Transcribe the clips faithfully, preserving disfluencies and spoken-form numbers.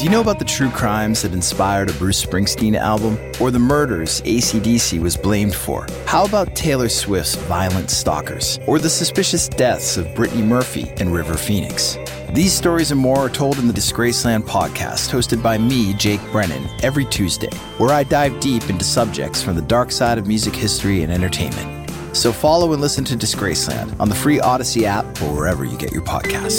Do you know about the true crimes that inspired a Bruce Springsteen album? Or the murders A C D C was blamed for? How about Taylor Swift's Violent Stalkers? Or the suspicious deaths of Brittany Murphy and River Phoenix? These stories and more are told in the Disgraceland podcast, hosted by me, Jake Brennan, every Tuesday, where I dive deep into subjects from the dark side of music history and entertainment. So follow and listen to Disgraceland on the free Odyssey app or wherever you get your podcasts.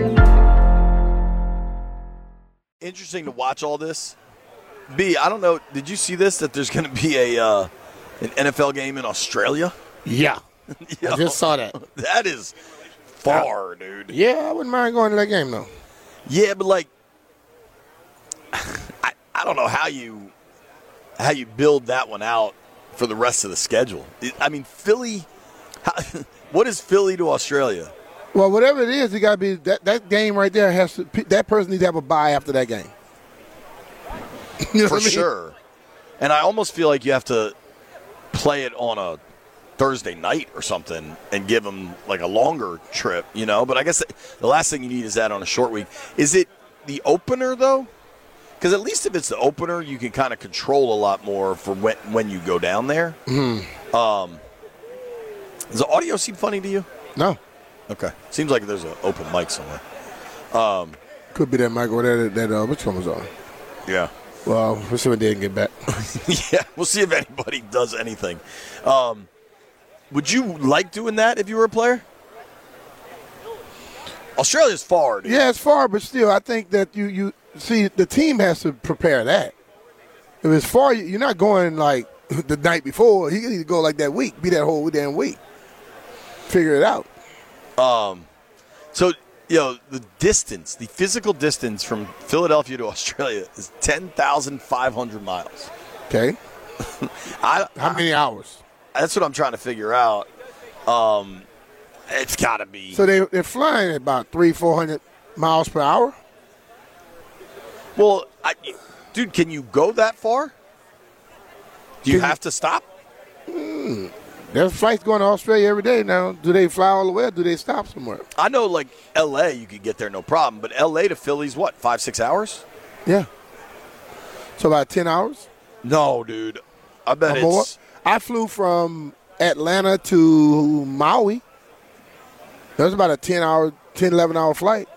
Interesting to watch all this. B, I don't know, did you see this, that there's going to be a uh, an N F L game in Australia? Yeah. Yo, I just saw that. That is far, dude. Yeah, I wouldn't mind going to that game, though. Yeah, but, like, I, I don't know how you how you build that one out for the rest of the schedule. I mean, Philly, how, what is Philly to Australia? Well, whatever it is, you got to be that, that game right there has to. That person needs to have a bye after that game. You know For what I mean? sure. And I almost feel like you have to play it on a Thursday night or something and give them like a longer trip, you know. But I guess the last thing you need is that on a short week. Is it the opener though? Because at least if it's the opener, you can kind of control a lot more for when when you go down there. Mm-hmm. Um, does the audio seem funny to you? No. Okay. Seems like there's an open mic somewhere. Um, Could be that mic over there that, that uh, which one was on? Yeah. Well, we'll see when they get back. Yeah, we'll see if anybody does anything. Um, would you like doing that if you were a player? Australia's far, dude. Yeah, it's far, but still, I think that you, you see, the team has to prepare that. If it's far, you're not going like the night before. You need to go like that week, be that whole damn week. Figure it out. Um, so, you know, the distance, the physical distance from Philadelphia to Australia is ten thousand five hundred miles. Okay. I, How many hours? That's what I'm trying to figure out. Um, it's got to be. So they, they're flying at about three, four hundred miles per hour? Well, I, dude, can you go that far? Do you Can have to stop? Hmm. There's flights going to Australia every day now. Do they fly all the way or do they stop somewhere? I know, like, L A, you could get there no problem. But L A to Philly's what, five, six hours? Yeah. So about ten hours? No, dude. I bet Or it's. more? I flew from Atlanta to Maui. That was about a ten-hour, ten, eleven-hour flight.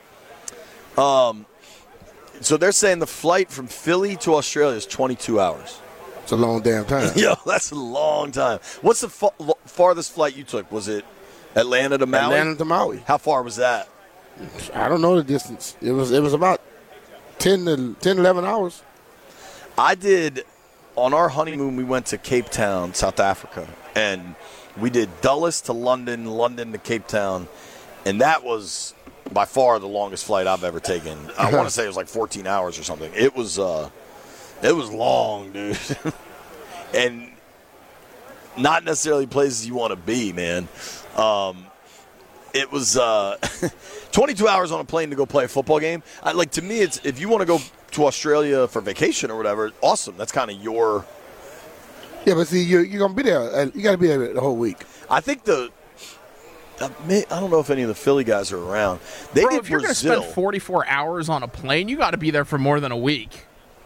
Um, so they're saying the flight from Philly to Australia is twenty-two hours. It's a long damn time. Yo, that's a long time. What's the fa- farthest flight you took? Was it Atlanta to Maui? Atlanta to Maui. How far was that? I don't know the distance. It was it was about ten to ten, eleven hours. I did, on our honeymoon, we went to Cape Town, South Africa, and we did Dulles to London, London to Cape Town, and that was by far the longest flight I've ever taken. I want to say it was like fourteen hours or something. It was, uh, it was long, dude, and not necessarily places you want to be, man. Um, it was uh, twenty-two hours on a plane to go play a football game. I, like to me, it's if you want to go to Australia for vacation or whatever, awesome. That's kind of your. Yeah, but see, you're, you're gonna be there. You got to be there the whole week. I think the. Uh, may, I don't know if any of the Philly guys are around. They Bro, did if you're going to Brazil. spend forty-four hours on a plane, you got to be there for more than a week.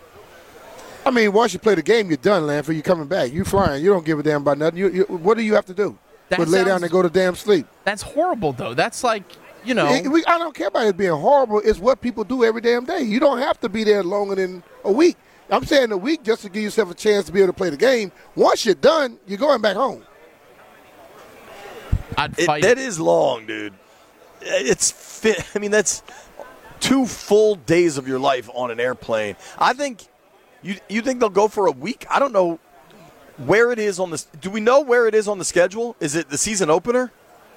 I mean, once you play the game, you're done, Lanford. You're coming back. You flying. You don't give a damn about nothing. You, you, what do you have to do? That but lay down sounds- and go to damn sleep. That's horrible, though. That's like, you know. It- we, I don't care about it being horrible. It's what people do every damn day. You don't have to be there longer than a week. I'm saying a week just to give yourself a chance to be able to play the game. Once you're done, you're going back home. I'd It, fight. that is long, dude. It's fit. I mean, that's two full days of your life on an airplane. I think you you think they'll go for a week? I don't know where it is on this. Do we know where it is on the schedule? Is it the season opener?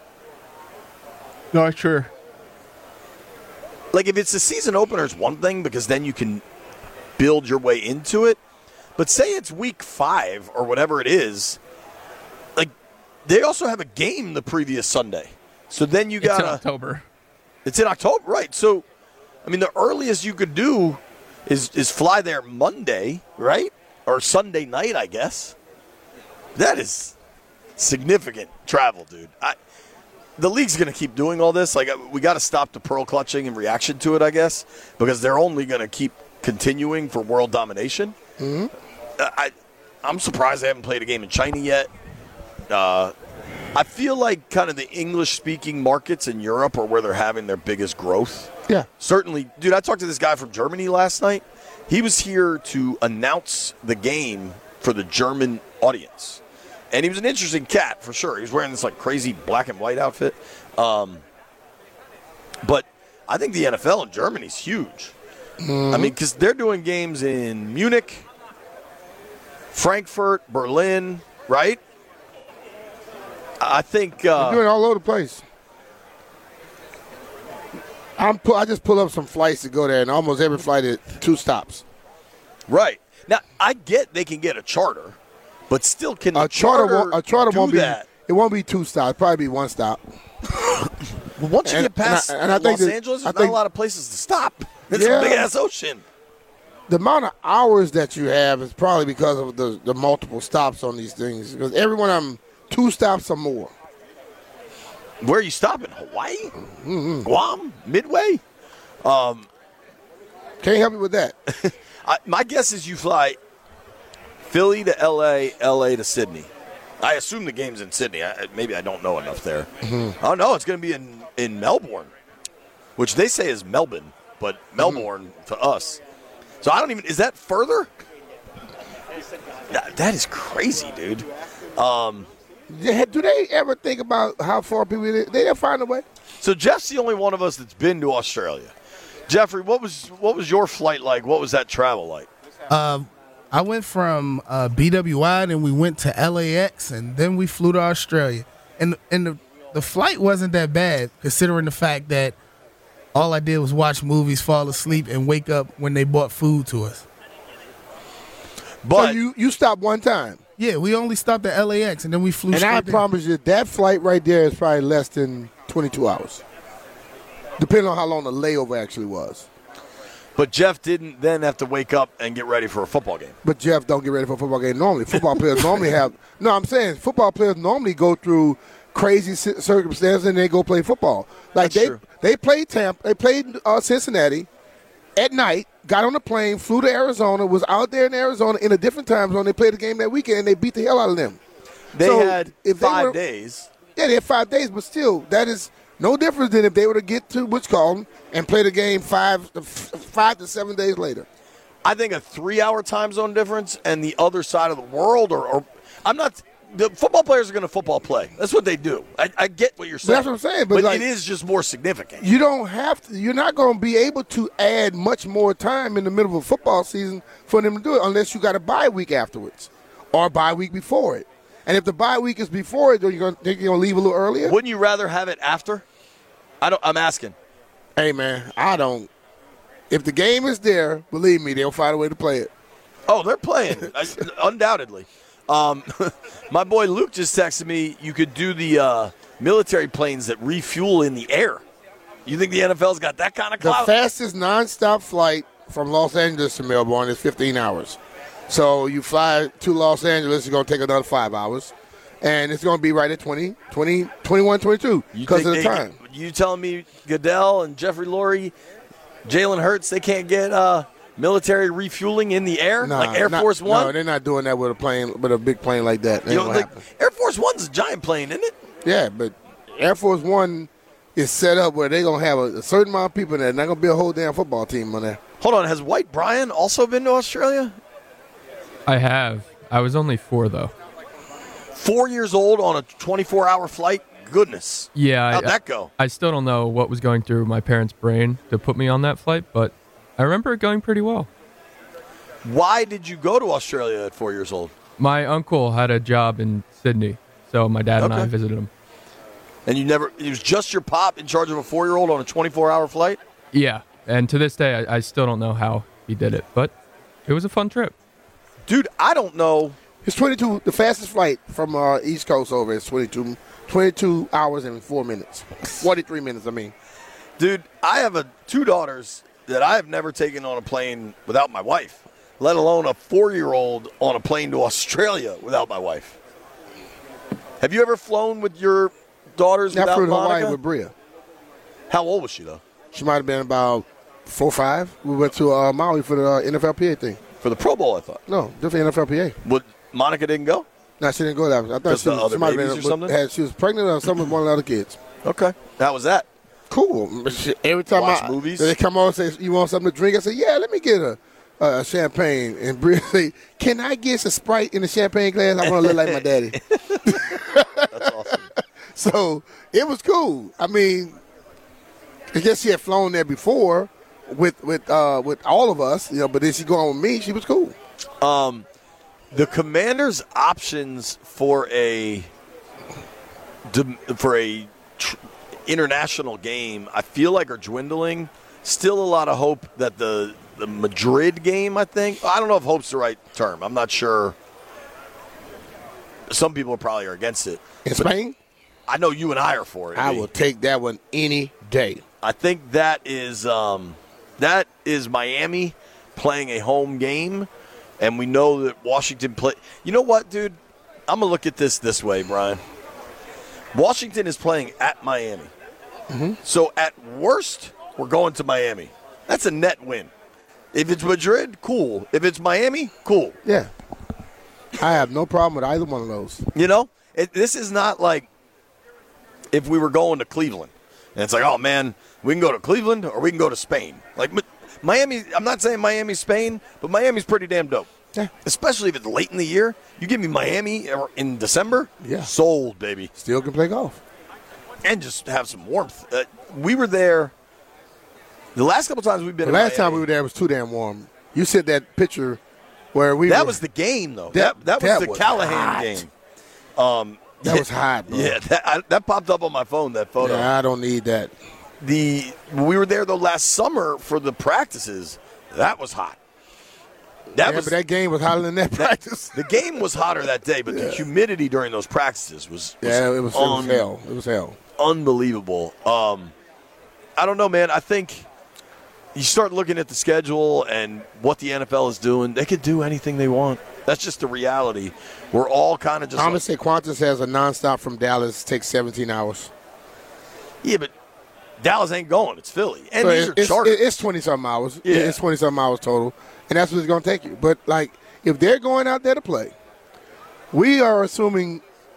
Not sure. Like if it's the season opener, it's one thing because then you can build your way into it. But say it's week five or whatever it is, like they also have a game the previous Sunday. So then you got It's in October. It's in October, right? So, I mean, the earliest you could do is is fly there Monday, right, or Sunday night, I guess. That is significant travel, dude. I the league's going to keep doing all this. Like, we got to stop the pearl clutching in reaction to it, I guess, because they're only going to keep continuing for world domination. Mm-hmm. I, I'm surprised they haven't played a game in China yet. Uh, I feel like kind of the English-speaking markets in Europe are where they're having their biggest growth. Yeah. Certainly. Dude, I talked to this guy from Germany last night. He was here to announce the game for the German audience. And he was an interesting cat, for sure. He was wearing this, like, crazy black and white outfit. Um, but I think the N F L in Germany is huge. Mm-hmm. I mean, because they're doing games in Munich, Frankfurt, Berlin, right? I think uh, they're doing it all over the place. I'm pu- I just pull up some flights to go there, and almost every flight is two stops. Right. Now, I get they can get a charter, but still can a charter, charter won't, a charter do won't that? be. It won't be two stops. Probably be one stop. Well, once you and, get past and I, and I think Los that, Angeles, I there's think, not a lot of places to stop. It's yeah, a big-ass ocean. The amount of hours that you have is probably because of the, the multiple stops on these things. Because every one of them, two stops or more. Where are you stopping? Hawaii? Mm-hmm. Guam? Midway? Um, Can't help you with that. I, my guess is you fly Philly to L A, L A to Sydney. I assume the game's in Sydney. I, maybe I don't know enough there. Mm-hmm. Oh, no, it's going to be in, in Melbourne, which they say is Melbourne, but Melbourne mm-hmm. to us. So I don't even – is that further? That, that is crazy, dude. Um, Do they ever think about how far people – they never find a way? So Jeff's the only one of us that's been to Australia. Jeffrey, what was what was your flight like? What was that travel like? Um, I went from uh, B W I, and we went to L A X, and then we flew to Australia. And and the, the flight wasn't that bad, considering the fact that all I did was watch movies, fall asleep, and wake up when they brought food to us. But so you, you stopped one time? Yeah, we only stopped at L A X, and then we flew and straight I there. promise you, that flight right there is probably less than twenty-two hours, depending on how long the layover actually was. But Jeff didn't then have to wake up and get ready for a football game. But Jeff don't get ready for a football game normally. Football players normally have – no, I'm saying football players normally go through crazy circumstances and they go play football. Like That's they true. they played Tampa, they played uh, Cincinnati at night, got on a plane, flew to Arizona, was out there in Arizona in a different time zone. They played the game that weekend and they beat the hell out of them. They so had if five they were, days. Yeah, they had five days, but still, that is no difference than if they were to get to what's called and play the game five, five to seven days later. I think a three-hour time zone difference and the other side of the world, or, or I'm not. The football players are going to football play. That's what they do. I, I get what you're saying. That's what I'm saying. But, but like, it is just more significant. You don't have to. You're not going to be able to add much more time in the middle of a football season for them to do it unless you got a bye week afterwards or a bye week before it. And if the bye week is before it, are you going to think you're going to leave a little earlier? Wouldn't you rather have it after? I don't. I'm asking. Hey man, I don't. If the game is there, believe me, they'll find a way to play it. Oh, they're playing, undoubtedly. Um, my boy Luke just texted me you could do the uh, military planes that refuel in the air. You think the N F L's got that kind of clout? The fastest nonstop flight from Los Angeles to Melbourne is fifteen hours. So you fly to Los Angeles, it's going to take another five hours. And it's going to be right at twenty, twenty, twenty-one, twenty-two because of the they, time. You telling me Goodell and Jeffrey Lurie, Jalen Hurts, they can't get uh, military refueling in the air Nah, like Air not, Force One? No, they're not doing that with a plane, with a big plane like that. You know, like, Air Force One's a giant plane, isn't it? Yeah, but Air Force One is set up where they're going to have a, a certain amount of people in there. Not going to be a whole damn football team on there. Hold on, has White Brian also been to Australia? I have. I was only four, though. Four years old on a twenty-four hour flight? Goodness. Yeah. How'd I, that go? I still don't know what was going through my parents' brain to put me on that flight, but I remember it going pretty well. Why did you go to Australia at four years old? My uncle had a job in Sydney, so my dad and Okay. I visited him. And you never, it was just your pop in charge of a four year old on a twenty-four hour flight? Yeah, and to this day, I, I still don't know how he did it, but it was a fun trip. Dude, I don't know. It's twenty-two. The fastest flight from uh, East Coast over is twenty-two, twenty-two hours and four minutes. forty-three minutes, I mean. Dude, I have a, two daughters that I have never taken on a plane without my wife, let alone a four-year-old on a plane to Australia without my wife. Have you ever flown with your daughters I without flew to Hawaii Monica? with Bria. How old was she, though? She might have been about four or five. We went to uh, Maui for the uh, N F L P A thing. For the Pro Bowl, I thought. No, different N F L P A. Would Monica didn't go? No, she didn't go that. I thought Just she, the was, other she might have babies been or something? Had, she was pregnant or something with one of the other kids. Okay. How was that? Cool. Every time Watch I, movies? they come on and say, you want something to drink? I say, yeah, let me get a, a champagne. And Bria say, can I get a Sprite in the champagne glass? I want to look like my daddy. That's awesome. So it was cool. I mean, I guess she had flown there before with with uh, with all of us, you know. But then she go on with me. She was cool. Um, the Commanders' options for a for a tr- international game, I feel like are dwindling. Still a lot of hope that the the Madrid game. I think I don't know if hope's the right term. I'm not sure. Some people probably are against it. In Spain, I know you and I are for it. I will take that one any day. I think that is um, that is Miami playing a home game, and we know that Washington play. You know what, dude? I'm gonna look at this this way, Brian. Washington is playing at Miami, Mm-hmm. so at worst, we're going to Miami. That's a net win. If it's Madrid, cool. If it's Miami, cool. Yeah, I have no problem with either one of those. You know, it, this is not like if we were going to Cleveland. And it's like, oh, man, we can go to Cleveland or we can go to Spain. Like, Miami, I'm not saying Miami, Spain, but Miami's pretty damn dope. Yeah. Especially if it's late in the year. You give me Miami in December, Yeah. sold, baby. Still can play golf. And just have some warmth. Uh, we were there the last couple times we've been The in last time Miami. we were there, it was too damn warm. You said that picture where we That were, was the game, though. That- That, that, was that the was Callahan hot. game. Um, that was hot, bro. Yeah, that, I, that popped up on my phone, that photo. Yeah, I don't need that. The we were there though last summer for the practices. That was hot. That yeah, was but that game was hotter than that that- practice. the game was hotter that day, but the humidity during those practices was, was Yeah, it was, it was un- hell. It was hell. unbelievable. Um, I don't know, man. I think you start looking at the schedule and what the N F L is doing. They could do anything they want. That's just the reality. We're all kind of just Thomas said Qantas has a nonstop from Dallas, takes seventeen hours. yeah, but Dallas ain't going. It's Philly, and So these it- are it's, charters. it's twenty-something hours. Yeah. It's twenty-something hours total, and that's what it's going to take you. But, like, if they're going out there to play, we are assuming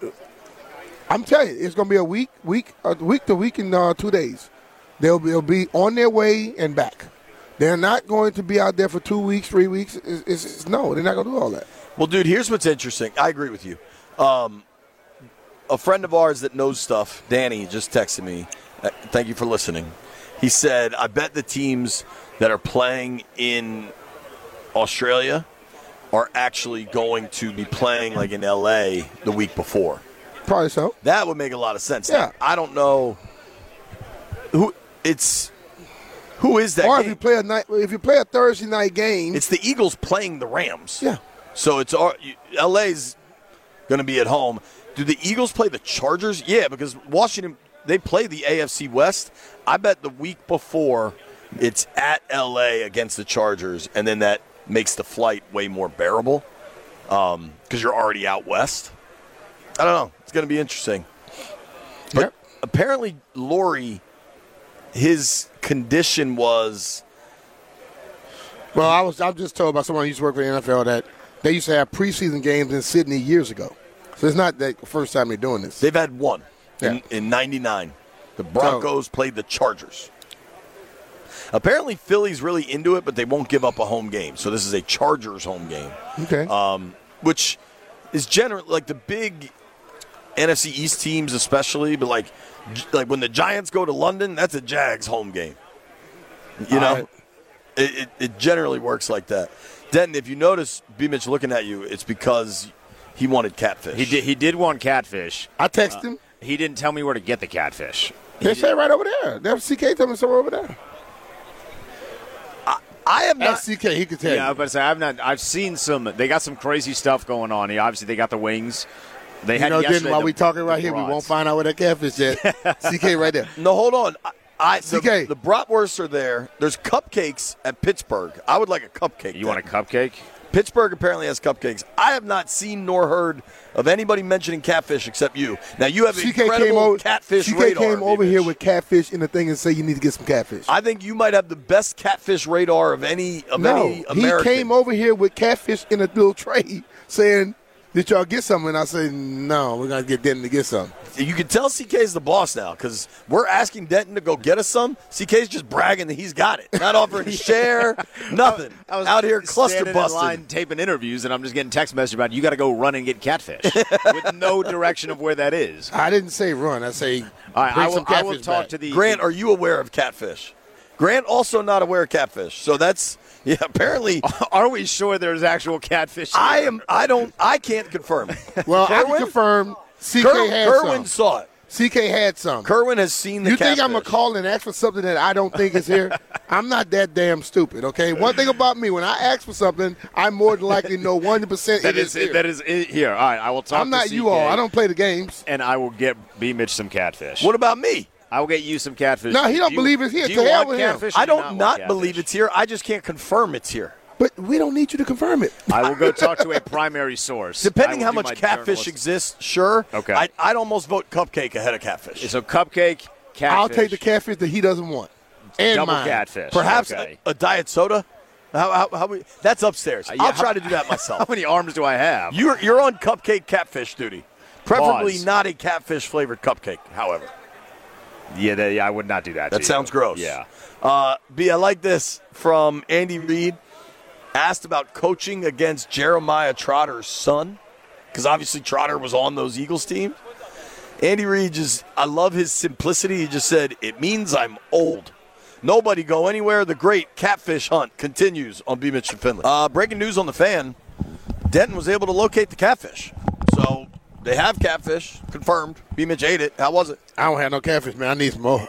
– I'm telling you, it's going to be a week, week, a week to week in uh, two days. They'll be, they'll be on their way and back. They're not going to be out there for two weeks, three weeks. It's, it's, it's, no, they're not going to do all that. Well, dude, here's what's interesting. I agree with you. Um, a friend of ours that knows stuff, Danny, just texted me. Uh, thank you for listening. He said, I bet the teams that are playing in Australia are actually going to be playing like in L A the week before. Probably so. That would make a lot of sense. Yeah. I don't know who it's who is that Or if game? you play a night, if you play a Thursday night game, It's the Eagles playing the Rams. yeah. So it's our- L A's going to be at home. Do the Eagles play the Chargers? Yeah, because Washington, they play the A F C West. I bet the week before it's at L A against the Chargers, and then that makes the flight way more bearable because you're already out west. I don't know. It's going to be interesting. But Yep. apparently, Laurie, his condition was Well, I was I was just told by someone who used to work for the N F L that they used to have preseason games in Sydney years ago. So it's not the first time they're doing this. they've had one in, Yeah. in ninety-nine. The Broncos played the Chargers. Apparently, Philly's really into it, but they won't give up a home game. So this is a Chargers home game, Okay. um, which is generally like the big N F C East teams, especially. But like, like when the Giants go to London, that's a Jags home game. You know, All right. it, it it generally works like that. Denton, if you notice B. Mitch looking at you, it's because he wanted catfish. He did. He did want catfish. I texted him. He didn't tell me where to get the catfish. They say right over there. That C K told me somewhere over there. I have not. Ask C K, he could tell Yeah, I was you. about to say I've not. I've seen some. They got some crazy stuff going on. Yeah, obviously they got the wings. They You had know, then yesterday while the- we talking right the here, we brats. won't find out where that catfish at. C K right there. No, hold on. I, I, C the, K. the bratwursts are there. There's cupcakes at Pittsburgh. I would like a cupcake. You want a then. cupcake? Pittsburgh apparently has cupcakes. I have not seen nor heard of anybody mentioning catfish except you. Now, you have C K incredible came over, catfish C K radar. came over Mitch. here with catfish in the thing and say you need to get some catfish. I think you might have the best catfish radar of any of no, any he American. came over here with catfish in a little tray saying, did y'all get some? And I said, no, we're going to get Denton to get some. You can tell C K's the boss now because we're asking Denton to go get us some. C K's just bragging that he's got it, not offering to share, nothing. I was out here cluster standing in busting. line taping interviews, and I'm just getting text message about you got to go run and get catfish with no direction of where that is. I didn't say run. I say All right, bring I will, some I will catfish talk back. to the Grant, are you aware of catfish? Grant also not aware of catfish. So that's yeah. Apparently, Are we sure there's actual catfish? Here? I am. I don't. I can't confirm. Well, I Kerwin? can confirm C K Ker- had Kerwin some. saw it. C K had some. Kerwin has seen the You catfish. think I'm going to call and ask for something that I don't think is here? I'm not that damn stupid, okay? One thing about me, when I ask for something, I more than likely know one hundred percent That it is is here. that is it here. All right, I will talk. I'm not to you C K, all. I don't play the games. and I will get B Mitch some catfish. What about me? I will get you some catfish. No, he don't Do you- believe it's here. Do To you hell want with him. catfish or I do you don't not, not want believe catfish? it's here. I just can't confirm it's here. But we don't need you to confirm it. I will go talk to a primary source. Depending I will how do much my catfish journalist- exists, sure. Okay. I, I'd almost vote cupcake ahead of catfish. So cupcake, catfish. I'll take the catfish that he doesn't want. And double mine. catfish. Perhaps Okay. a, a diet soda. How, how, how we, that's upstairs. Uh, yeah, I'll how- try to do that myself. How many arms do I have? You're you're on cupcake catfish duty. Preferably Pause. not a catfish flavored cupcake, however. yeah, that, yeah, I would not do that. That to sounds you. gross. Yeah. Uh, B, I like this from Andy Reid. Asked about coaching against Jeremiah Trotter's son, because obviously Trotter was on those Eagles teams. Andy Reid just, I love his simplicity. He just said, it means I'm old. Nobody go anywhere. The great catfish hunt continues on B. Mitch and Finley. Uh, breaking news on the Fan. Denton was able to locate the catfish. So they have catfish, confirmed. B. Mitch ate it. How was it? I don't have no catfish, man. I need some more.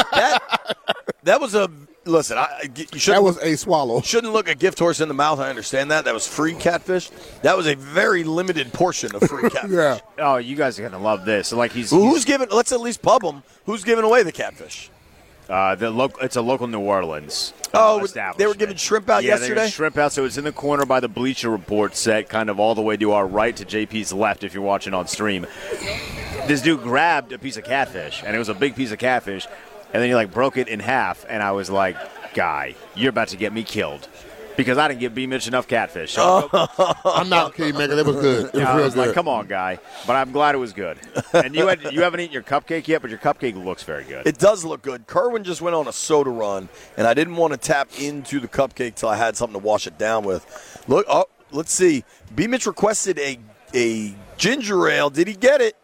That, that was a, listen, I, you that shouldn't, was a swallow. shouldn't look a gift horse in the mouth. I understand that. That was free catfish. That was a very limited portion of free catfish. Yeah. Oh, you guys are gonna love this. So, like he's, Well, he's who's giving, let's at least pub them. Who's giving away the catfish? uh, the local. It's a local New Orleans. Uh, Oh, they were establishment. giving shrimp out yeah, they yesterday? were shrimp out. So it's in the corner by the Bleacher Report set, kind of all the way to our right to J P's left. If you're watching on stream, this dude grabbed a piece of catfish, and it was a big piece of catfish, and then he like broke it in half, and I was like, "Guy, you're about to get me killed." Because I didn't give B. Mitch enough catfish. So I'm not kidding, man. It was good. It was I real was good. like, come on, guy. But I'm glad it was good. And you had you haven't eaten your cupcake yet, but your cupcake looks very good. It does look good. Kerwin just went on a soda run, and I didn't want to tap into the cupcake till I had something to wash it down with. Look, oh, let's see. B. Mitch requested a a ginger ale. Did he get it?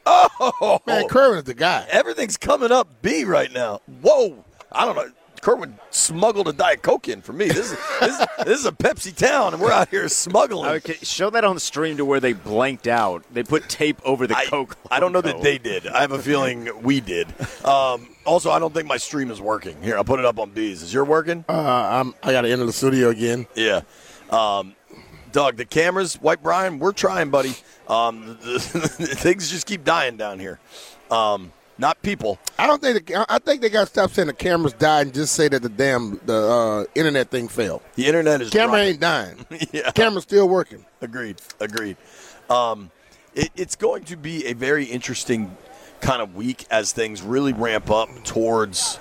Oh, Man, Kerwin is the guy. everything's coming up B right now. Whoa, I don't know. Kerwin smuggled a Diet Coke in for me. This is this is, this is a Pepsi town, and we're out here smuggling. Okay, show that on the stream to where they blanked out. They put tape over the I, Coke. I don't know logo. that they did. I have a feeling we did. Um, also, I don't think my stream is working. Here, I'll put it up on B's. Is yours working? Uh, I'm, I got to enter the studio again. Yeah. Um, Doug, the cameras, White Brian, we're trying, buddy. Um, the, the, things just keep dying down here. Um, not people. I don't think the, I think they got to stop saying the cameras died and just say that the damn the uh, internet thing failed. The internet is Camera dropping. ain't dying. Yeah. Camera's still working. Agreed. Agreed. Um, it, it's going to be a very interesting kind of week as things really ramp up towards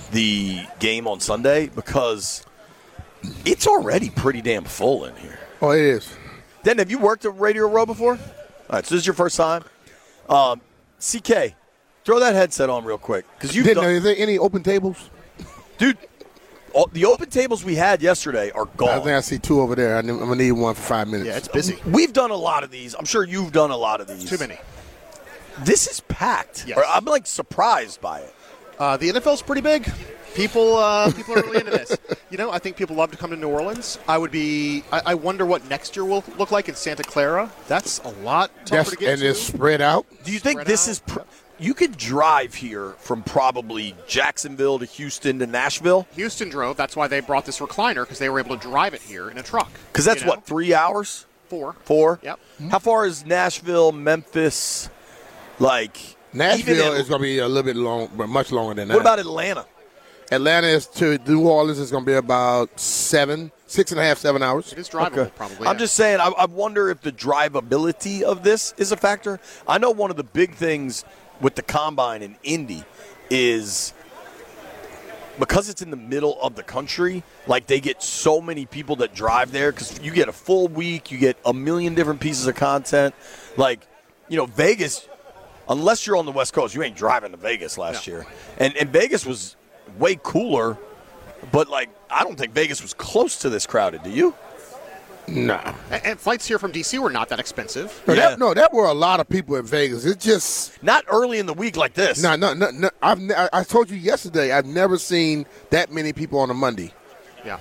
the game on Sunday because it's already pretty damn full in here. Oh, it is. Den, have you worked at Radio Row before? All right, so this is your first time. Um, C K, throw that headset on real quick because you, Didn't know, is there any open tables? dude. All, the open tables we had yesterday are I gone. think I see two over there. I'm going to need one for five minutes. Yeah, it's busy. We've done a lot of these. I'm sure you've done a lot of these. Too many. This is packed. Yes. Or I'm like surprised by it. Uh, the N F L's pretty big. People, uh, people are really into this. You know, I think people love to come to New Orleans. I would be. I, I wonder what next year will look like in Santa Clara. That's a lot tougher That's, to get and to. it's spread out. Do you think Spread this out. is? Pr- you could drive here from probably Jacksonville to Houston to Nashville Houston drove. That's why they brought this recliner because they were able to drive it here in a truck. because that's you know? what three hours, Four. four. Yep. How far is Nashville, Memphis? Like Nashville Even is going to be a little bit long, but much longer than that. What about Atlanta? Atlanta is to New Orleans is going to be about seven, six and a half, seven hours. It is drivable, Okay. probably. I'm yeah. just saying, I, I wonder if the drivability of this is a factor. I know one of the big things with the Combine in Indy is because it's in the middle of the country, like they get so many people that drive there because you get a full week, you get a million different pieces of content. Like, you know, Vegas, unless you're on the West Coast, you ain't driving to Vegas last No. year. And, and Vegas was way cooler, but, like, I don't think Vegas was close to this crowded. Do you? Nah. And, and flights here from D C were not that expensive. No, Yeah. that, no, that were a lot of people in Vegas. It just Not early in the week like this. no, no, no. no I've ne- I I told you yesterday. I've never seen that many people on a Monday. Yeah.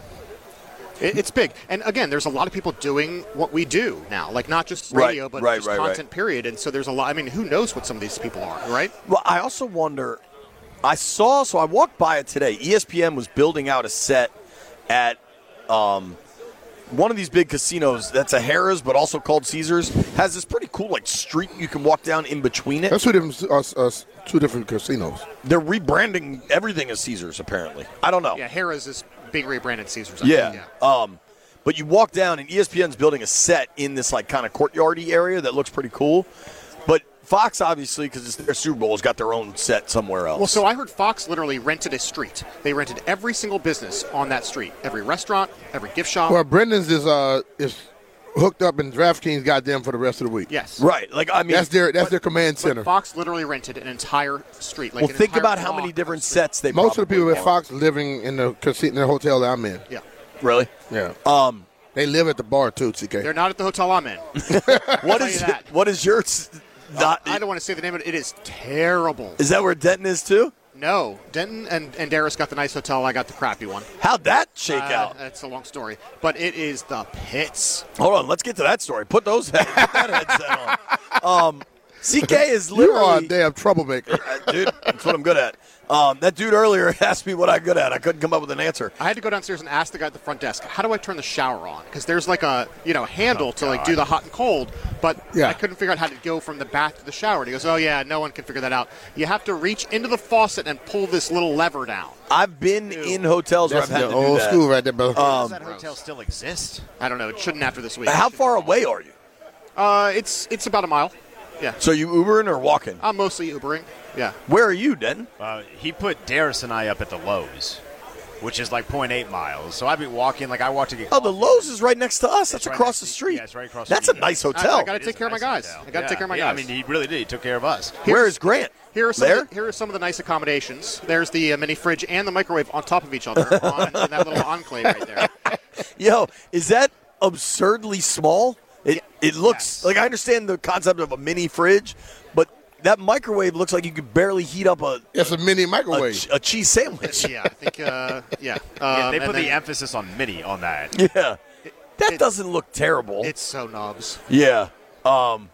It, it's big. And again, there's a lot of people doing what we do now, like not just Right, radio, but right, just right, right. content, period. And so there's a lot. I mean, who knows what some of these people are, right? Well, I also wonder. I saw, so I walked by it today. E S P N was building out a set at um, one of these big casinos that's a Harrah's, but also called Caesars. Has this pretty cool like street you can walk down in between it. That's two different, uh, uh, two different casinos. They're rebranding everything as Caesars. Apparently, I don't know. Yeah, Harrah's is being rebranded Caesars. I Yeah. think, Um, but you walk down, and E S P N's building a set in this like kind of courtyardy area that looks pretty cool. But Fox, obviously, because it's their Super Bowl, has got their own set somewhere else. Well, so I heard Fox literally rented a street. They rented every single business on that street, every restaurant, every gift shop. Well, Brendan's is uh is hooked up in DraftKings. Got them for the rest of the week. yes. right? Like I mean, That's their that's But- their command But center. Fox literally rented an entire street. Like well, an think entire about how block many of different street. sets they. Most of the probably people at bought. Fox living in the casino, in the hotel that I'm in. Yeah. Really? Yeah, Um, they live at the bar too. C K. They're not at the hotel I'm in. what tell is you that. what is your? s- Not, I don't want to say the name of it. It is terrible. is that where Denton is too? No. Denton and, and Darius got the nice hotel. I got the crappy one. How'd that shake Uh, out? That's a long story. But it is the pits. Hold on, let's get to that story. Put those put that headset on. Um, C K is You literally, are a damn troublemaker. Uh, dude. That's what I'm good at. Um, that dude earlier asked me what I'm good at. I couldn't come up with an answer. I had to go downstairs and ask the guy at the front desk, how do I turn the shower on? Because there's like a you know handle to like do the hot and cold, but Yeah. I couldn't figure out how to go from the bath to the shower. And he goes, oh yeah, no one can figure that out. You have to reach into the faucet and pull this little lever down. I've been in hotels That's where I've had the to do old that. school right there, brother. Does that hotel still exist? I don't know. It shouldn't after this week. How far away are you? Uh, it's it's about a mile. Yeah. So you Ubering or walking? I'm mostly Ubering. Yeah. Where are you, Denton? Uh, he put Darius and I up at the Lowe's, which is like zero point eight miles. So I'd be walking, like I walked to get Oh, the coffee. Lowe's is right next to us. That's right across next the to- street. yeah, it's right across the That's a street. nice I, hotel. I got to It is take a care of my nice guys. hotel. I got to Yeah. take care of my yeah, guys. I mean, he really did. He took care of us. Where is Grant? Here are some There? of the, here are some of the nice accommodations. There's the uh, mini fridge and the microwave on top of each other on, in that little enclave right there. Yo, is that absurdly small? It it looks Yes. like I understand the concept of a mini fridge, but that microwave looks like you could barely heat up a It's a mini a, microwave. ch- a cheese sandwich. Yeah, I think. Uh, yeah. Yeah, Um, they and put the then emphasis on mini on that. Yeah, that it- doesn't look terrible. It's so knobs. Yeah. Um,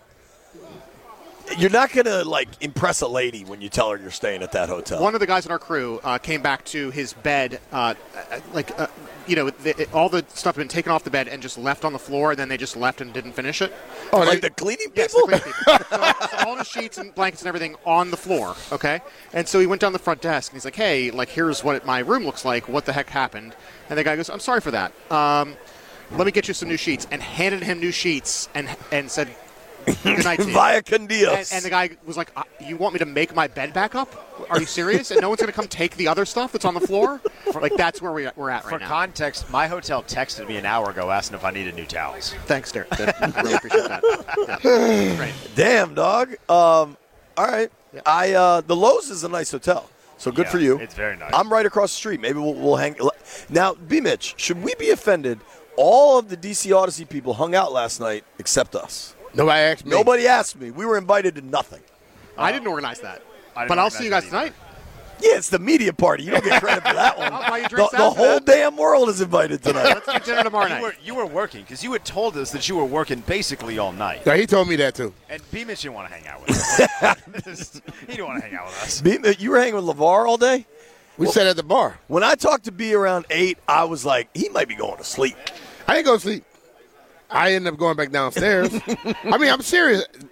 you're not gonna like impress a lady when you tell her you're staying at that hotel. One of the guys in our crew uh, came back to his bed, uh, uh, like, uh, you know, the, it, all the stuff had been taken off the bed and just left on the floor, and then they just left and didn't finish it. oh, like the cleaning Yes, people. the cleaning people. so, so all the sheets and blankets and everything on the floor, okay? And so he went down the front desk, and he's like, hey, like, here's what my room looks like. What the heck happened? And the guy goes, I'm sorry for that. Um, let me get you some new sheets, and handed him new sheets and and said, good night to you. Via con Dios. And, and the guy was like, uh, you want me to make my bed back up? Are you serious? And no one's going to come take the other stuff that's on the floor? Like, that's where we, we're at For right now. context, my hotel texted me an hour ago asking if I needed new towels. Thanks, Derek. I really appreciate that. Yeah. Great. Damn, dog. Um, all right. Yeah. I uh, the Lowe's is a nice hotel, so good Yeah, for you. it's very nice. I'm right across the street. Maybe we'll, we'll hang. Now, B. Mitch, should we be offended? All of the D C Odyssey people hung out last night except us. Nobody asked me. Nobody asked me. We were invited to nothing. I didn't organize that. I didn't But I'll organize see you guys that either. tonight. Yeah, it's the media party. You don't get credit for that one. I'll buy you the drinks the after whole that. damn world is invited tonight. Let's do dinner tomorrow You night. were, you were working because you had told us that you were working basically all night. Yeah, he told me that too. And B-Mitch didn't want to hang out with us. he didn't want to hang out with us. B, you were hanging with LeVar all day? We sat at the bar. When I talked to B around eight, I was like, he might be going to sleep. I didn't go to sleep. I ended up going back downstairs. I mean, I'm serious.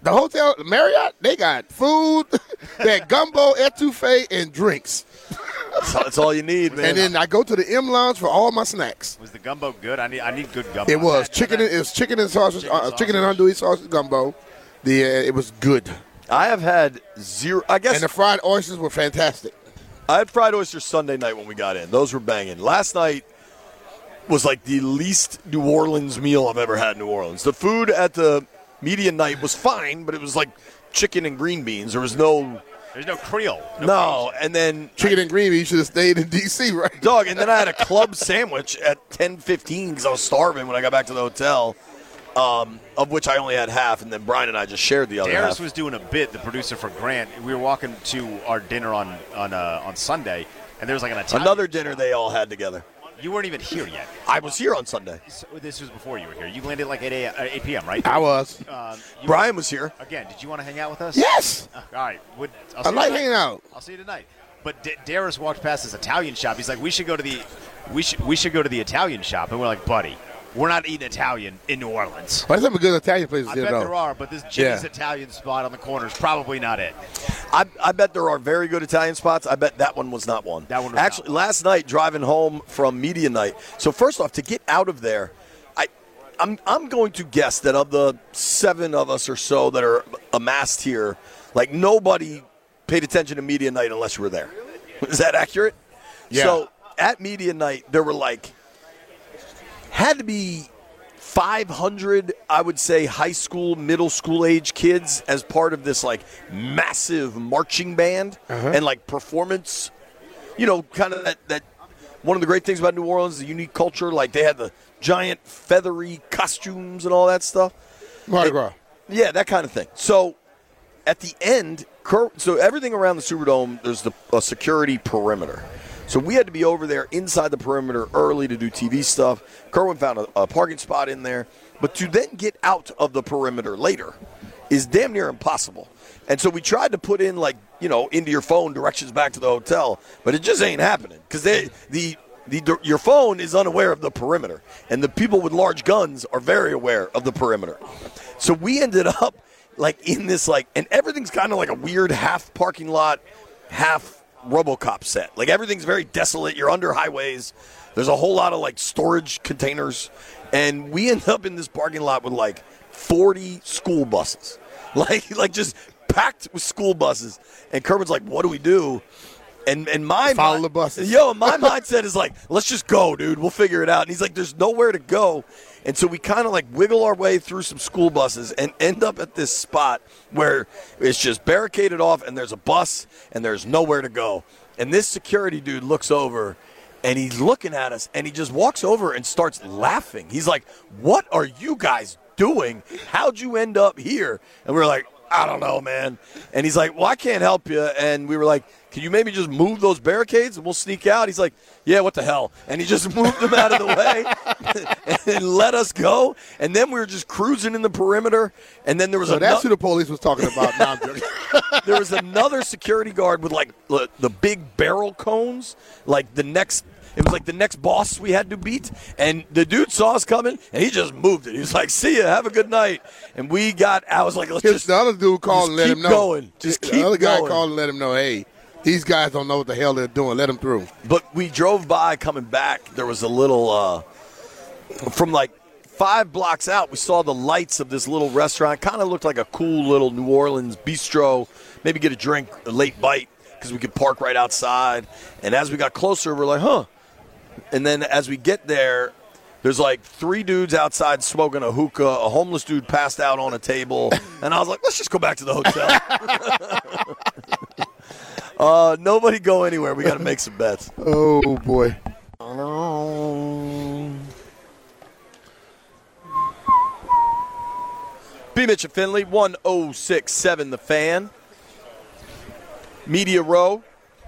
The hotel, the Marriott, they got food, they got gumbo, etouffee, and drinks. That's, that's all you need, man. And then I go to the M Lounge for all my snacks. Was the gumbo good? I need I need good gumbo. It was That- chicken. that- It was chicken and sausage. Chicken uh, chicken and sausage. andouille sausage gumbo. The uh, it was good, I have had zero. I guess and the fried oysters were fantastic. I had fried oysters Sunday night when we got in. Those were banging. Last night was like the least New Orleans meal I've ever had in New Orleans. The food at the media night was fine, but it was like chicken and green beans. There was no There's no Creole. no, and then Chicken and gravy. You should have stayed in D C, right? dog, and then I had a club sandwich at ten fifteen because I was starving when I got back to the hotel, um, of which I only had half, and then Brian and I just shared the other Darius half. was doing a bit, the producer for Grant. We were walking to our dinner on on uh, on Sunday, and there was like an Italian. Another dinner they all had together. You weren't even here yet. I was here on Sunday. So this was before you were here. You landed like eight a.m., uh, eight p.m., right? I was. Um, you Brian was here. Again, did you want to hang out with us? Yes, Uh, all right. Would, I'll I see you like tonight. hanging out. I'll see you tonight. But D- Darius walked past this Italian shop. He's like, "We should go to the, we should we should go to the Italian shop." And we're like, "Buddy, we're not eating Italian in New Orleans." But some good Italian places I here, bet though. there are, but this Jimmy's Yeah. Italian spot on the corner is probably not it. I, I bet there are very good Italian spots. I bet that one was not one. That one was Actually, not one. last night driving home from media night. So first off, to get out of there, I, I'm I'm going to guess that of the seven of us or so that are amassed here, like nobody paid attention to media night unless you were there. Is that accurate? Yeah. So at media night, there were like had to be five hundred, I would say, high school, middle school age kids as part of this like massive marching band and like performance. You know, kind of that, that one of the great things about New Orleans is the unique culture. Like they had the giant feathery costumes and all that stuff. Mardi Gras. Yeah, that kind of thing. So at the end, Ker- so everything around the Superdome, there's the a security perimeter. So we had to be over there inside the perimeter early to do T V stuff. Kerwin found a, a parking spot in there. But to then get out of the perimeter later is damn near impossible. And so we tried to put in, like, you know, into your phone directions back to the hotel, but it just ain't happening because the, the your phone is unaware of the perimeter. And the people with large guns are very aware of the perimeter. So we ended up, like, in this, like, and everything's kind of like a weird half parking lot, half RoboCop set. Like, everything's very desolate. You're under highways. There's a whole lot of, like, storage containers. And we end up in this parking lot with, like, forty school buses. Like, like just packed with school buses. And Kermit's like, what do we do? And and my Follow mind- the buses. Yo, my mindset is like, let's just go, dude. We'll figure it out. And he's like, there's nowhere to go. And so we kind of like wiggle our way through some school buses and end up at this spot where it's just barricaded off and there's a bus and there's nowhere to go. And this security dude looks over and he's looking at us and he just walks over and starts laughing. He's like, what are you guys doing? How'd you end up here? And we're like, I don't know, man. And he's like, well, I can't help you. And we were like, can you maybe just move those barricades and we'll sneak out? He's like, yeah, what the hell? And he just moved them out of the way and let us go. And then we were just cruising in the perimeter. And then there was So another. that's who the police was talking about. Now I'm joking. There was another security guard with like the, the big barrel cones, like the next. It was like the next boss we had to beat, and the dude saw us coming, and he just moved it. He was like, "See ya, have a good night." And we got. I was like, "Let's His- just." the other dude called just and let keep him know. going. Just the keep other guy going. called and let him know, hey, these guys don't know what the hell they're doing. Let them through. But we drove by coming back. There was a little uh, from like five blocks out. We saw the lights of this little restaurant. Kind of looked like a cool little New Orleans bistro. Maybe get a drink, a late bite, because we could park right outside. And as we got closer, we're like, huh. And then as we get there, there's like three dudes outside smoking a hookah. A homeless dude passed out on a table. And I was like, let's just go back to the hotel. uh, nobody go anywhere. We got to make some bets. Oh, boy. B. Mitch and Finley, one oh six point seven The Fan. Media Row.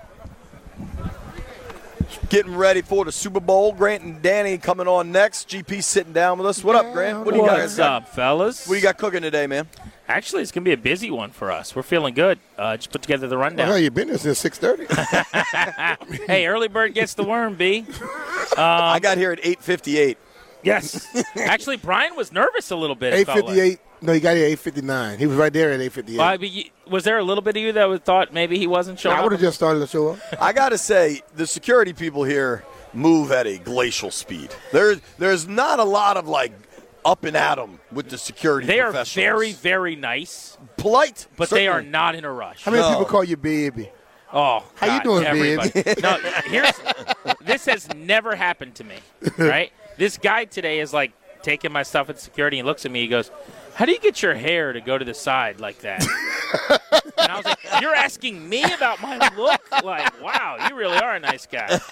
Getting ready for the Super Bowl. Grant and Danny coming on next. G P sitting down with us. What up, Grant? What do you What's got? up, fellas? What do you got cooking today, man? Actually, it's going to be a busy one for us. We're feeling good. Uh, just put together the Well, rundown. hell, you've been there since six thirty. Hey, early bird gets the worm, B. I got here at eight fifty-eight. Yes. Actually, Brian was nervous a little bit. it eight felt like. fifty-eight No, he got here at eight fifty-nine. He was right there at eight fifty-eight. Well, I mean, you- was there a little bit of you that would thought maybe he wasn't showing I up? would have just started the show up. I got to say, the security people here move at a glacial speed. There, there's not a lot of, like, up and at 'em with the security They are professionals. very, very nice, polite, but they are certainly. not in a rush. How many No. people call you baby? Oh, How you God, doing, everybody. baby? No, here's this has never happened to me. Right? This guy today is like taking my stuff at security and looks at me. He goes, "How do you get your hair to go to the side like that?" And I was like, "You're asking me about my look? Like, wow, you really are a nice guy."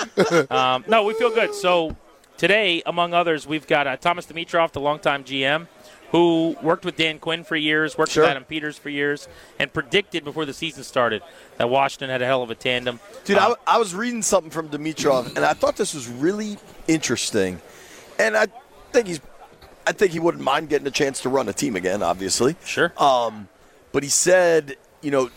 Um, no, we feel good. So today, among others, we've got uh, Thomas Dimitrov, the longtime G M, who worked with Dan Quinn for years, worked Sure. with Adam Peters for years, and predicted before the season started that Washington had a hell of a tandem. Dude, Uh, I, w- I was reading something from Dimitrov, and I thought this was really interesting. And I think he's, I think he wouldn't mind getting a chance to run a team again. Obviously, Sure. Um, but he said, you know,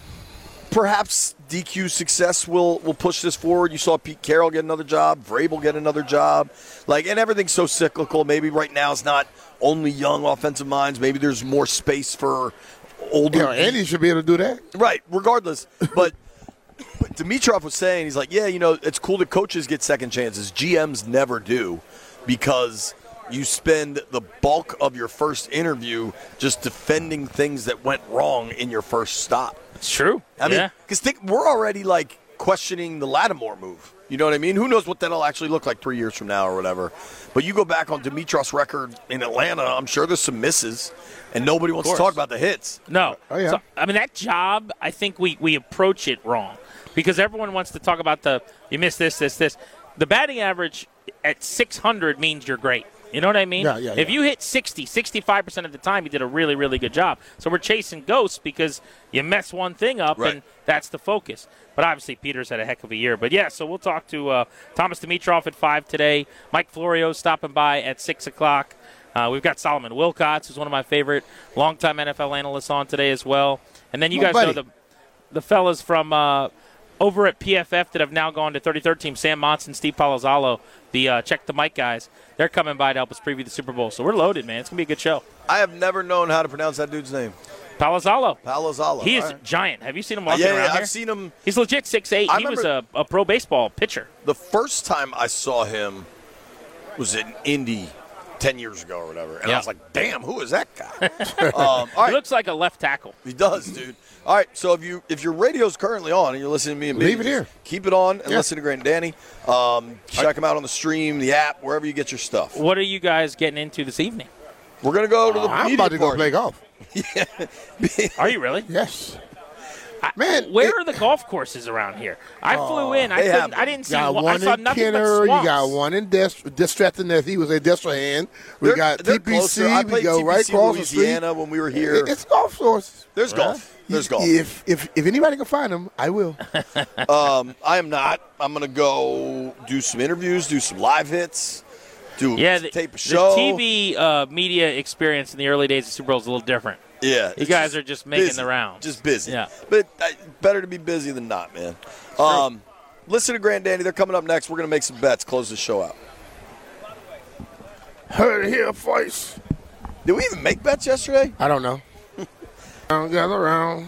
perhaps D Q's success will will push this forward. You saw Pete Carroll get another job, Vrabel get another job, like, and everything's so cyclical. Maybe right now it's not only young offensive minds. Maybe there's more space for older. You know, Andy should be able to do that. Right, regardless. But, but Dimitrov was saying, he's like, yeah, you know, it's cool that coaches get second chances. G Ms never do, because you spend the bulk of your first interview just defending things that went wrong in your first stop. It's true. I mean, yeah. because we're already, like, questioning the Lattimore move. You know what I mean? Who knows what that'll actually look like three years from now or whatever. But you go back on Dimitrov's record in Atlanta, I'm sure there's some misses, and nobody wants to talk about the hits. No. Oh, yeah. So, I mean, that job, I think we, we approach it wrong because everyone wants to talk about the, you miss this, this, this. The batting average at six hundred means you're great. You know what I mean? Yeah, yeah, if yeah. you hit sixty, sixty-five percent of the time, you did a really, really good job. So we're chasing ghosts because you mess one thing up, Right. and that's the focus. But obviously, Peters had a heck of a year. But, yeah, so we'll talk to uh, Thomas Dimitrov at five today. Mike Florio stopping by at six o'clock. Uh, we've got Solomon Wilcots, who's one of my favorite longtime N F L analysts, on today as well. And then you My guys buddy. know the the fellas from uh, over at P F F that have now gone to thirty-third team, Sam Monson, Steve Palazzolo, the uh, Check the Mic guys. They're coming by to help us preview the Super Bowl. So we're loaded, man. It's going to be a good show. I have never known how to pronounce that dude's name. Palazzolo. Palazzolo. He is All right. giant. Have you seen him walking Yeah, around yeah, here? I've seen him. He's legit six eight. I He was a, remember- a pro baseball pitcher. The first time I saw him was in Indy ten years ago or whatever. And Yeah. I was like, damn, who is that guy? um, all He right. looks like a left tackle. He does, dude. All right, so if you if your radio's currently on and you're listening to me and Leave Billy, it here. keep it on and Yeah. listen to Grant and Danny. Um, check them out on the stream, the app, wherever you get your stuff. What are you guys getting into this evening? We're gonna go to the I'm media about to go party. play golf. Are you really? Yes. I- Man, where it- are the golf courses around here? I flew in. I they couldn't. have I didn't see. got one, I one saw in nothing Kenner. but You swamps. got one in Dest- Destrehan. He was a Destrehan. We They're- got they're T P C. closer. I We played go T P C right across the street. Louisiana when we were here. It- It's golf courses. There's golf. There's golf. If if if anybody can find them, I will. Um, I am not. I'm gonna go do some interviews, do some live hits, do Yeah, the, tape a the show. T V uh, media experience in the early days of Super Bowl is a little different. Yeah, You it's guys just are just making busy. the rounds. Just busy. Yeah. But uh, better to be busy than not, man. Um, listen to Grand Danny. They're coming up next. We're going to make some bets. Close the show out. Heard it here voice. Did we even make bets yesterday? I don't know. Round, gather around.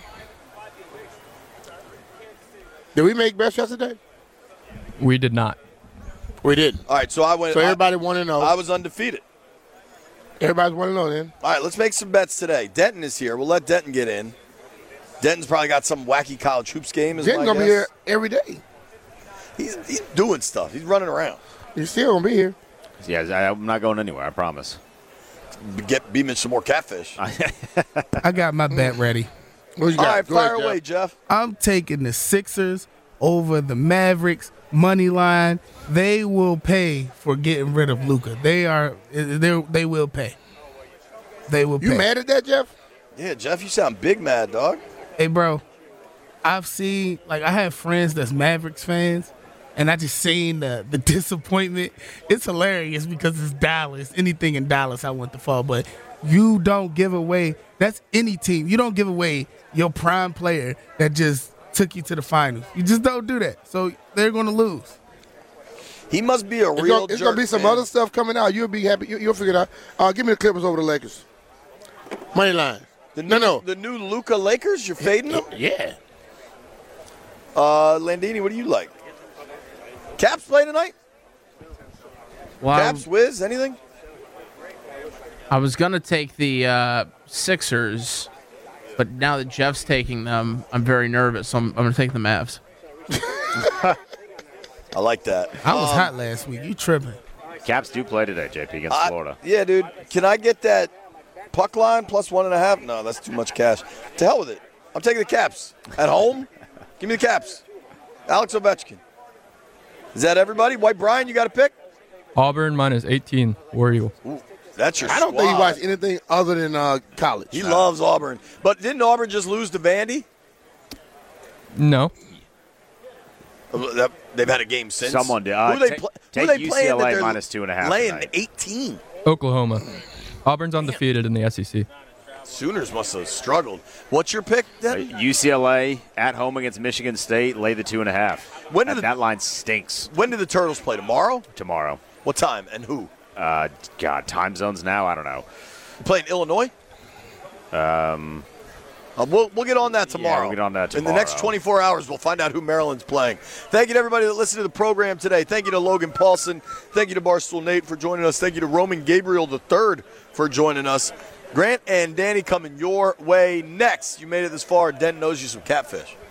Did we make bets yesterday? We did not. We did. All right, so I went. So I- everybody want to know. I was undefeated. Everybody's want to know then. All right, let's make some bets today. Denton is here. We'll let Denton get in. Denton's probably got some wacky college hoops game. Is Denton's my gonna be guess. here every day. He's, he's doing stuff. He's running around. He's still gonna be here. Yeah, I- I'm not going anywhere. I promise. Get Beeman some more catfish. All I got my bet ready. What you got? right, Go fire ahead, away, Jeff. I'm taking the Sixers over the Mavericks money line. They will pay for getting rid of Luka. They are they they will pay. They will pay. You mad at that, Jeff? Yeah, Jeff, you sound big mad, dog. Hey, bro, I've seen, like, I have friends that's Mavericks fans, and I just seen the, the disappointment. It's hilarious because it's Dallas. Anything in Dallas, I want to fall. But you don't give away, that's any team. You don't give away your prime player that just took you to the finals. You just don't do that. So they're going to lose. He must be a It's real gonna, it's jerk, gonna be some man. other stuff coming out. You'll be happy. You, you'll figure it out. Uh, give me the Clippers over the Lakers. Money line. The No, new, no. The new Luka Lakers, you're fading them? Yeah. Uh, Landini, what do you like? Caps play tonight? Well, Caps, Wiz, anything? I was gonna take the uh, Sixers, but now that Jeff's taking them, I'm very nervous. So I'm, I'm gonna take the Mavs. I like that. I was Um, hot last week. You tripping? Caps do play today, J P, against I- Florida. Yeah, dude. Can I get that puck line plus one and a half? No, that's too much cash. To hell with it. I'm taking the Caps. At home, give me the Caps. Alex Ovechkin. Is that everybody? White Brian, you got a pick? Auburn minus eighteen. War Eagle. Ooh, that's your I don't think he squad. watched anything other than uh, college. He loves Auburn. But didn't Auburn just lose to Vandy? No. Uh, that- They've had a game since. Someone did. Uh, who they, ta- pla- take who they U C playing L A that they're minus two and a half Laying tonight. eighteen. Oklahoma. Auburn's undefeated in the S E C. Sooners must have struggled. What's your pick, Uh, then? U C L A at home against Michigan State, lay the two and a half. When that, did the- that line stinks When do the Turtles play? Tomorrow? tomorrow. What time and who? Uh, God, time zones now? I don't know. Playing Illinois? Um, uh, we'll, we'll get on that tomorrow. we'll get on that In the next tomorrow. twenty-four hours, we'll find out who Maryland's playing. Thank you to everybody that listened to the program today. Thank you to Logan Paulson. Thank you to Barstool Nate for joining us. Thank you to Roman Gabriel the third for joining us. Grant and Danny coming your way next. You made it this far. Den knows you some catfish.